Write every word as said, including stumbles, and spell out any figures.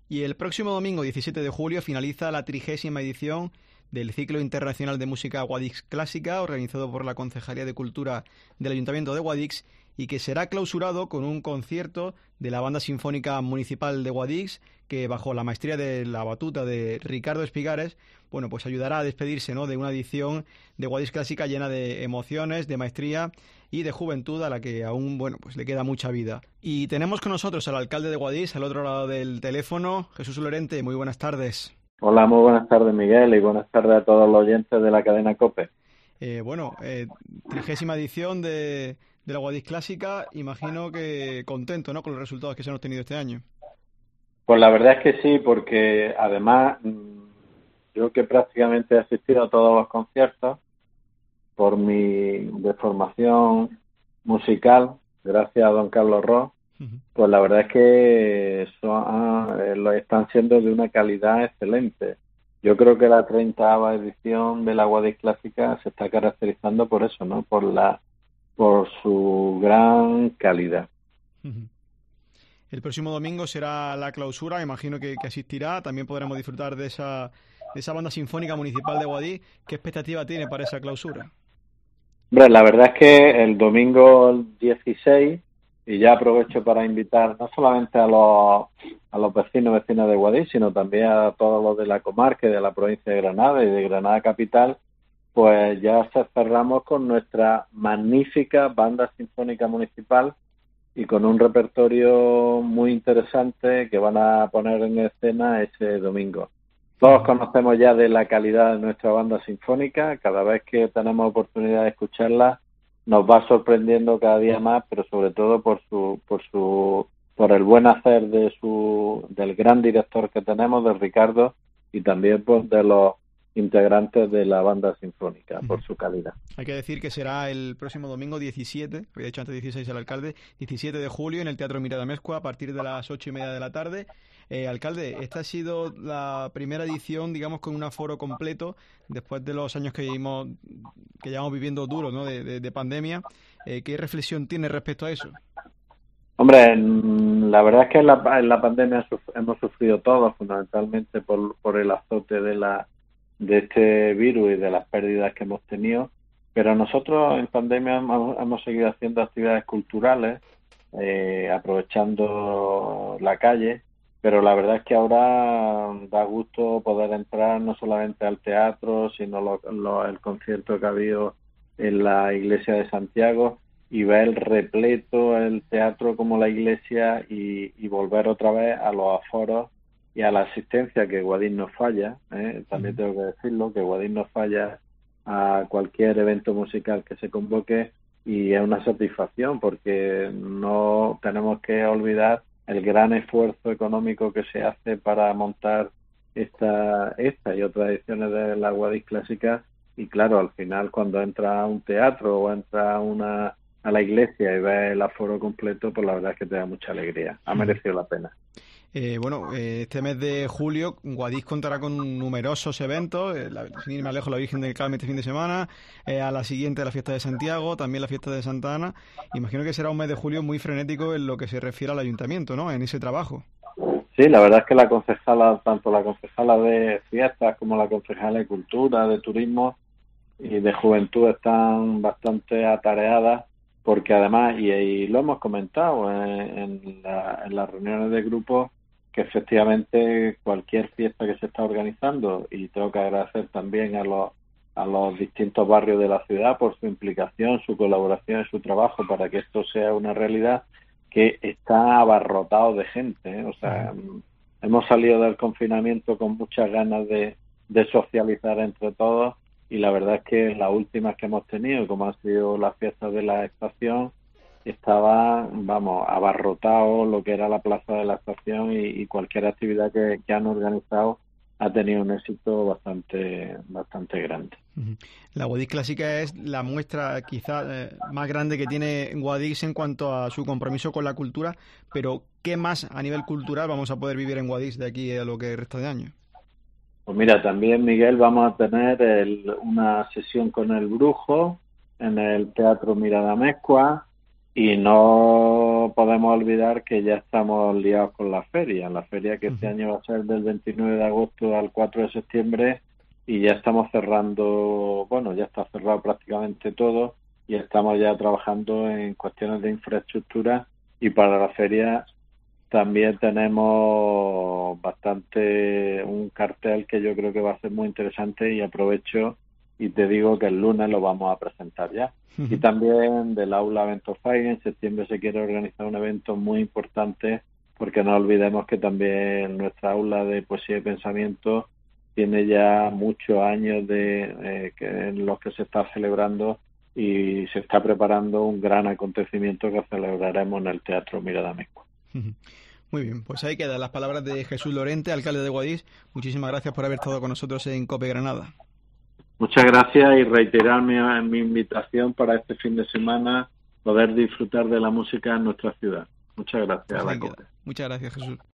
Y el próximo domingo, diecisiete de julio, finaliza la trigésima edición del Ciclo Internacional de Música Guadix Clásica, organizado por la Concejalía de Cultura del Ayuntamiento de Guadix, y que será clausurado con un concierto de la Banda Sinfónica Municipal de Guadix, que bajo la maestría de la batuta de Ricardo Espigares, bueno, pues ayudará a despedirse, ¿no?, de una edición de Guadix Clásica llena de emociones, de maestría y de juventud, a la que aún, bueno, pues le queda mucha vida. Y tenemos con nosotros al alcalde de Guadix, al otro lado del teléfono, Jesús Lorente. Muy buenas tardes. Hola, muy buenas tardes, Miguel, y buenas tardes a todos los oyentes de la cadena COPE. Eh, bueno, eh, trigésima edición de, de la Guadix Clásica, imagino que contento, ¿no?, con los resultados que se han obtenido este año. Pues la verdad es que sí, porque además yo que prácticamente he asistido a todos los conciertos por mi de formación musical, gracias a don Carlos Ross, uh-huh. Pues la verdad es que son, eh, lo están siendo de una calidad excelente. Yo creo que la treintaava edición de la Guadix Clásica se está caracterizando por eso, ¿no? Por la por su gran calidad. Uh-huh. El próximo domingo será la clausura, imagino que, que asistirá. También podremos disfrutar de esa, de esa banda sinfónica municipal de Guadix. ¿Qué expectativa tiene para esa clausura? Hombre, la verdad es que el domingo dieciséis, y ya aprovecho para invitar no solamente a los a los vecinos y vecinas de Guadix, sino también a todos los de la comarca y de la provincia de Granada y de Granada Capital, pues ya cerramos con nuestra magnífica banda sinfónica municipal y con un repertorio muy interesante que van a poner en escena ese domingo. Todos conocemos ya de la calidad de nuestra banda sinfónica, cada vez que tenemos oportunidad de escucharla nos va sorprendiendo cada día más, pero sobre todo por su por su por el buen hacer de su del gran director que tenemos, de Ricardo, y también pues de los integrantes de la banda sinfónica, uh-huh. por su calidad. Hay que decir que será el próximo domingo diecisiete, había dicho antes dieciséis el alcalde, diecisiete de julio en el Teatro Mirada Amezcua a partir de las ocho y media de la tarde. Eh, alcalde, esta ha sido la primera edición, digamos, con un aforo completo después de los años que llevamos, que llevamos viviendo duros, ¿no?, de, de, de pandemia. Eh, ¿Qué reflexión tiene respecto a eso? Hombre, la verdad es que en la, en la pandemia hemos sufrido todos, fundamentalmente por, por el azote de la de este virus y de las pérdidas que hemos tenido, pero nosotros en pandemia hemos, hemos seguido haciendo actividades culturales, eh, aprovechando la calle, pero la verdad es que ahora da gusto poder entrar no solamente al teatro, sino lo, lo, el concierto que ha habido en la iglesia de Santiago, y ver repleto el teatro como la iglesia, y, y volver otra vez a los aforos y a la asistencia, que Guadix no falla, ¿eh? También tengo que decirlo, que Guadix no falla a cualquier evento musical que se convoque, y es una satisfacción porque no tenemos que olvidar el gran esfuerzo económico que se hace para montar esta esta y otras ediciones de la Guadix Clásica, y claro, al final cuando entra a un teatro o entra a una a la iglesia y ves el aforo completo, pues la verdad es que te da mucha alegría, ha merecido la pena. Eh, bueno, eh, este mes de julio Guadix contará con numerosos eventos, eh, la, sin ir más lejos, la Virgen del Carmen este fin de semana, eh, a la siguiente la fiesta de Santiago, también la fiesta de Santa Ana. Imagino que será un mes de julio muy frenético en lo que se refiere al ayuntamiento, ¿no?, en ese trabajo. Sí, la verdad es que la concejala, tanto la concejala de fiestas como la concejala de cultura, de turismo y de juventud están bastante atareadas, porque además, y, y lo hemos comentado en, en, la, en las reuniones de grupo, que efectivamente cualquier fiesta que se está organizando, y tengo que agradecer también a los a los distintos barrios de la ciudad por su implicación, su colaboración y su trabajo para que esto sea una realidad, que está abarrotado de gente, ¿eh? O sea, uh-huh. hemos salido del confinamiento con muchas ganas de, de socializar entre todos, y la verdad es que las últimas que hemos tenido, como han sido las fiestas de la estación, estaba, vamos, abarrotado lo que era la plaza de la estación, y, y cualquier actividad que, que han organizado ha tenido un éxito bastante bastante grande. La Guadix Clásica es la muestra quizá eh, más grande que tiene Guadix en cuanto a su compromiso con la cultura, pero ¿qué más a nivel cultural vamos a poder vivir en Guadix de aquí a lo que resta de año? Pues mira, también, Miguel, vamos a tener el, una sesión con el Brujo en el Teatro Mirada Amezcua, y no no podemos olvidar que ya estamos liados con la feria, la feria que este Uh-huh. año va a ser del veintinueve de agosto al cuatro de septiembre, y ya estamos cerrando, bueno, ya está cerrado prácticamente todo, y estamos ya trabajando en cuestiones de infraestructura, y para la feria también tenemos bastante un cartel que yo creo que va a ser muy interesante, y aprovecho y te digo que el lunes lo vamos a presentar ya. Uh-huh. Y también del Aula Evento Fire, en septiembre se quiere organizar un evento muy importante, porque no olvidemos que también nuestra aula de poesía y pensamiento tiene ya muchos años de eh, que, en los que se está celebrando, y se está preparando un gran acontecimiento que celebraremos en el Teatro Mirada Mezcua. Uh-huh. Muy bien, pues ahí quedan las palabras de Jesús Lorente, alcalde de Guadix. Muchísimas gracias por haber estado con nosotros en COPE Granada. Muchas gracias, y reiterar mi, mi invitación para este fin de semana, poder disfrutar de la música en nuestra ciudad. Muchas gracias. Pues a la ahí queda. COPE. Muchas gracias, Jesús.